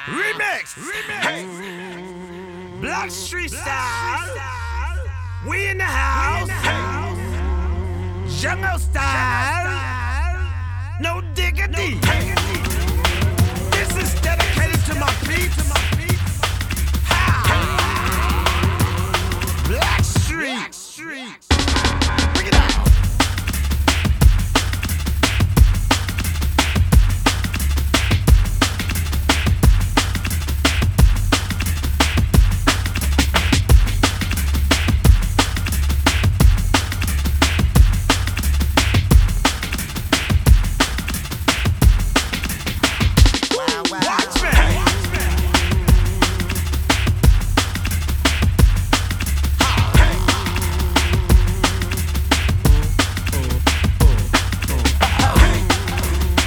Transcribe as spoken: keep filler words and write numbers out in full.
Remix. Remix. Hey. Black Street style. We in the house. Hey. Jungle style. No diggity. Hey. This is dedicated to my beat. How? Black Street. Black Street.